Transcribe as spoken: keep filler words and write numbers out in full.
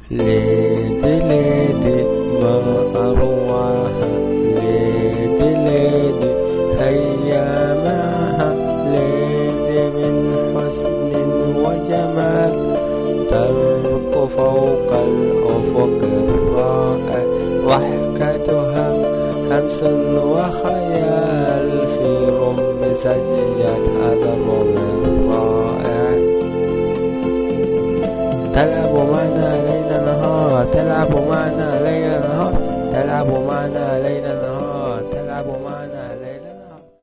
ليدي ليدي ما أروعها، ليدي ليدي هيا معها، ليدي من حسن وجمال ترق فوق الأفق الرائع، ضحكتها همس وخيال في رم سجية هذا الرمل الرائع. تلعب معنا ليل نهار، تلعب معنا ليل نهار، تلعب معنا ليل نهار.